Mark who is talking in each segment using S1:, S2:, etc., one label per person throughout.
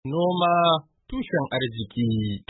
S1: Noma tushen arziki.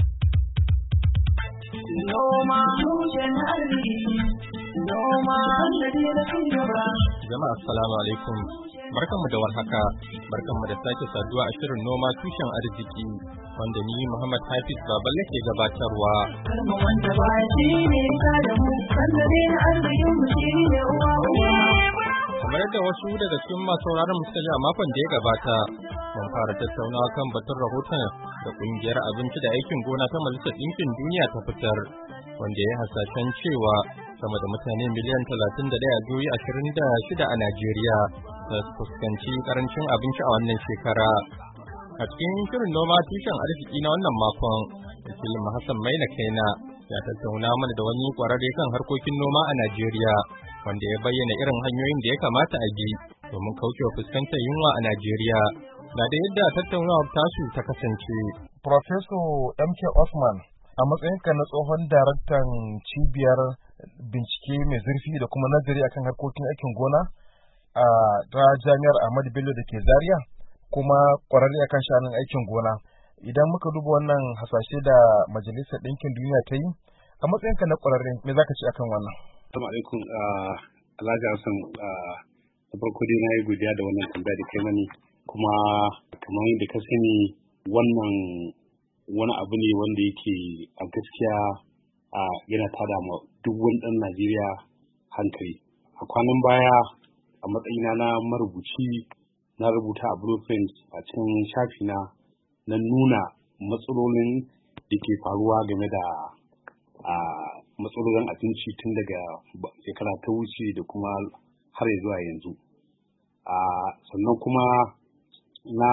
S2: Noma tushen arziki. Noma sannadi da cigaba.
S1: Jama'a assalamu alaikum. Barkanmu da warhaka. Barkanmu da sake saduwa a shirin noma tushen arziki wanda ni Muhammad Hafiz Baballe ke gabatarwa.
S2: Kalma wanda ba shi ne ka da mu sannadi da arzikin mu shi ne uwa uwa.
S1: Kamar yadda wasu daga cikin masu sauraron mu suka ji a makon da ya gabata, mun fara tattaunawa kan batun rahoton da kungiyar abinci da aikin gona ta Majalisar Ɗinkin Duniya ta fitar, wanda ya hasashen cewa sama da mutane miliyan 31 a jihohi 26 a Najeriya za su fuskanci karancin abinci a wannan shekara. A cikin shirin noma tushen arziki na wannan makon, wakilin Hassan Maina Kaina ya tattauna mana da wani kwararre kan harkokin noma a Najeriya, wanda ya bayyana irin hanyoyin da ya kamata a bi domin kaucewa fuskantar yunwa a Najeriya. Ga da yadda tattaunawar tasu ta kasance.
S3: Professor MK Osman, a matsayinka na tsohon daraktan cibiyar bincike mai zurfi da kuma nazari akan harkokin aikin gona a ta Jami'ar Ahmadu Bello da ke Zaria, kuma kwararre akan sha'anin aikin gona. Idan muka duba wannan hasashe da Majalisar Ɗinkin Duniya ta yi, a matsayinka na kwararre, me za ka ce akan wannan?
S4: Assalamu alaikum, Alhaji Hassan, da farko dai na yi godiya da wannan tambaya da kai mani, kuma kamar yadda ka sani wannan wani abu ne wanda yake a gaskiya yana tada ma duk wani ɗan Najeriya hankali. A kwanan baya a matsayina na marubuci na rubuta a blueprint a cikin shafina na nuna matsalolin da ke faruwa game da matsalolin abinci tun daga shekara ta wuce da kuma har zuwa yanzu. Sannan kuma na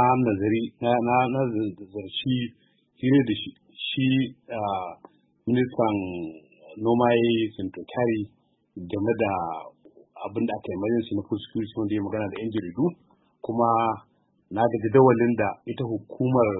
S4: nazarci hira da shi ministan noma ya yi Kyari game da abin da aka yi emergency na food security wanda ya magana da 'yan jaridu, kuma na ga jadawalin da ita hukumar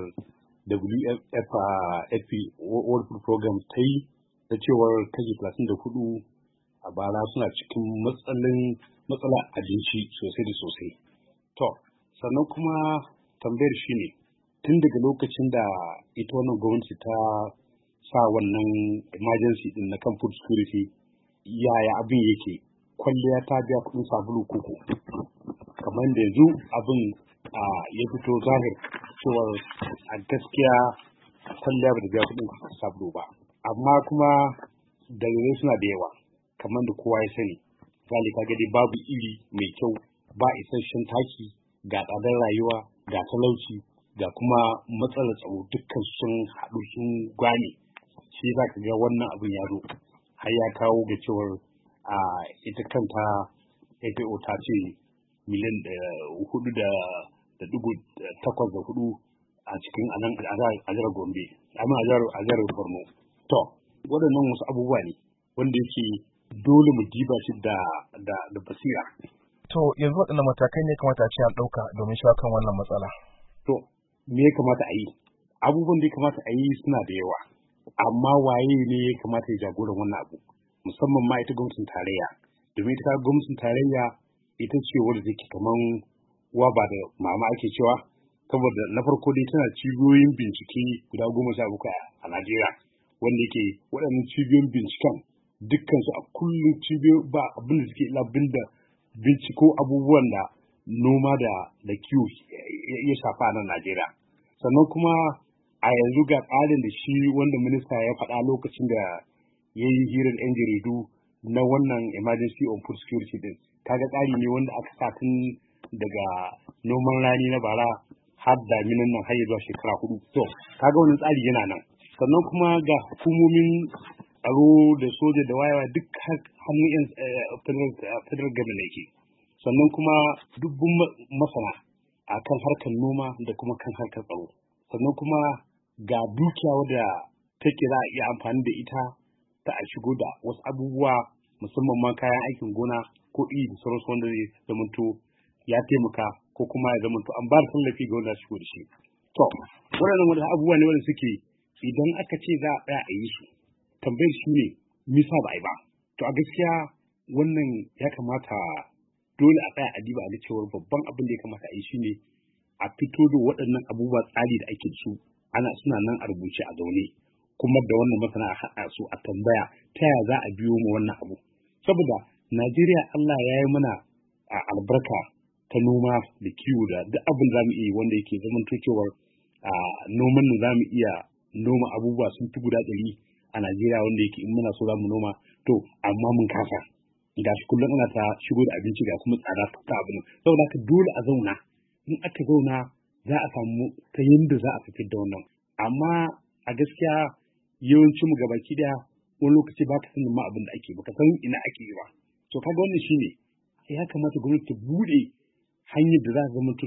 S4: WFP World Food Program ta yi da cewar kashi 34 a bara suna cikin matsalar abinci sosai da sosai. To, sannan kuma tambayar shi ne, tun daga lokacin da ita wannan gwamnati ta sa wannan emergency din na kan food security, yaya abin yake? Kwalliya ta biya kuɗin sabulu koko? Kamar da yanzu abin ya fito zahir cewar a gaskiya kwalliya ba da biya kuɗin sabulu ba. Amma kuma dalilai suna da yawa, kamar da kowa ya sani. Misali, ka gadi babu iri mai kyau, ba isasshen taki, ga tsadar rayuwa, ga talauci, ga kuma matsalar tsaro, dukkan sun haɗu sun gwane. Shi za ka ga wannan abin ya zo har ya kawo ga cewar ita kanta FAO ta ce miliyan 4.84 a cikin a jihar Gombe, amma a jihar Borno. To, waɗannan wasu abubuwa ne wanda yake dole mu diba shi da basira.
S3: To, yanzu waɗannan matakai ne kamata a ce an ɗauka domin shawo kan wannan matsala?
S4: To, me ya kamata a yi? Abubuwan da ya kamata a yi suna da yawa, amma waye ne ya kamata ya jagoran wannan abu? Musamman ma ita gwamnatin tarayya. Domin ita gwamnatin tarayya ita ce wadda take kaman uwa ba da mama ake cewa, saboda na farko dai tana cibiyoyin bincike guda 17 a Najeriya, wanda yake waɗannan cibiyoyin binciken dukkan su a kullum cibiyoyi ba abin da suke ila binciko abubuwan da noma da kiwo ya shafa a nan Najeriya. Sannan kuma a yanzu ga tsarin da shi wanda minista ya faɗa lokacin da ya yi hirar 'yan jaridu na wannan emergency on food security din, kaga tsari ne wanda aka sa tun daga noman rani na bara har daminan nan har zuwa shekara 4. To, kaga wannan tsari yana nan. Sannan kuma ga hukumomin tsaro da soja da wayewa duk hannun yan federal government yake. Sannan kuma dubbun masana a kan harkar noma da kuma kan harkar tsaro. Sannan kuma ga dukiya wadda take za a iya amfani da ita ta a shigo da wasu abubuwa musamman ma kayan aikin gona ko iri da sauransu wanda zai zamanto ya taimaka ko kuma ya zamanto an ba da tallafi ga wanda shigo da shi. To, waɗannan wani abubuwa ne wanda suke idan aka ce za a tsaya a yi su, tambayar shi ne misa ba a yi ba. To, a gaskiya wannan ya kamata dole a tsaya a diba a ga cewar babban abin da ya kamata a yi shi ne a fito da waɗannan abubuwa tsari da ake su suna nan a rubuce a zaune kuma da wannan masana a haɗa su a tambaya ta yaya za a biyo mu wannan abu saboda Najeriya Allah ya yi mana albarka ta noma da kiwo da duk abin za mu iya wanda yake zaman cewar noman nan za mu iya noma abubuwa sun fi guda 100 a Najeriya wanda yake in muna so za mu noma to amma mun kasa ga shi kullum ana ta shigo da abinci ga kuma tsada ta abin saboda haka dole a zauna in aka zauna za a samu ta yadda za a fitar da wannan amma a gaskiya yawancin mu gabaki daya wani lokaci ba ka sanin ma abin da ake ba ka san ina ake yi ba to kaga wannan shine ya kamata gwamnati ta bude hanyar da za ta zama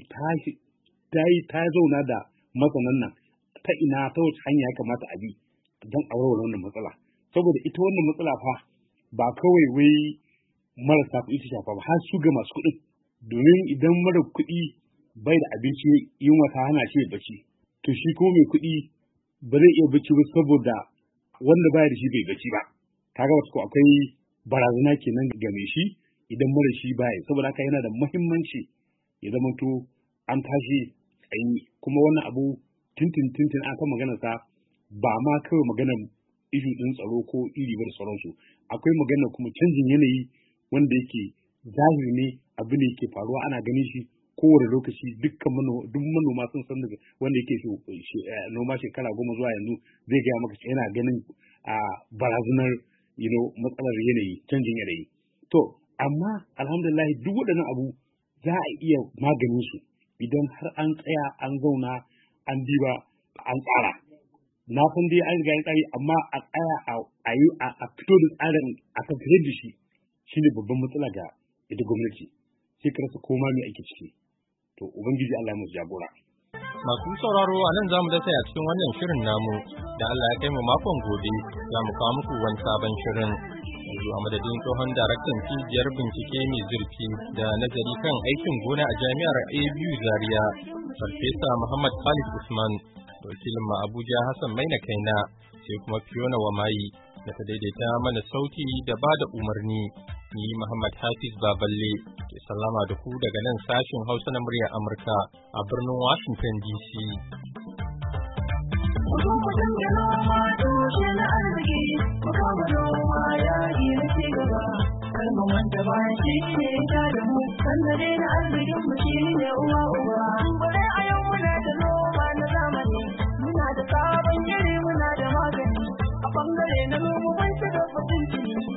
S4: ta zauna da masanan nan ta ina ta wace hanya ya kamata a bi don a warware wannan matsala saboda ita wannan matsala fa ba kawai wai marasa kuɗi ta shafa ba har su ga masu kuɗin domin idan mara kuɗi bai da abinci yunwa ta hana shi ya bacci to shi ko mai kuɗi ba zai iya bacci ba saboda wanda baya da shi bai bacci ba kaga wasu ko akwai barazana kenan ga mai shi idan mara shi baya saboda haka yana da muhimmanci ya zama to an tashi tsayi kuma wannan abu tintin an kan magana sa ba ma kawai maganar ishu ɗin tsaro ko iri ba da sauransu akwai magana kuma canjin yanayi wanda yake zahiri ne abu ne yake faruwa ana ganin shi kowane lokaci duk manoma sun san daga wanda yake noma shekara 10 zuwa yanzu zai gaya maka yana ganin barazanar matsalar yanayi canjin yanayi to amma alhamdulillah duk waɗannan abu za a iya maganin su idan har an tsaya an zauna an diba an tsara na san dai an riga tsari amma a tsaya a fito da tsarin a tafiyar da shi shine babban matsala ga ita gwamnati sai ka rasa koma mai ake ciki to ubangiji Allah ya musu jagora
S1: masu sauraro a nan zamu dasa a cikin wannan shirin namu da Allah ya kai mu makon gobe za mu kawo muku wani sabon shirin yanzu a madadin tsohon daraktan cibiyar bincike mai zurfi da nazari kan aikin gona a jami'ar ABU Zaria Farfesa Muhammad Khalid Usman da wakilin ma Abuja Hassan Maina Kaina sai kuma Fiona Wamayi da ta daidaita mana sauti da ba da umarni ni Muhammad Hafiz Baballe ke sallama da ku daga nan sashin Hausa na muryar Amurka a birnin Washington DC.
S2: Wanda ba shi ne ta da mu, sannare na arzikin mu shi ne uwa uba. Bare a yau muna da noma na zamani, muna da sabon iri muna da magani, a bangare na noma mun shiga fasin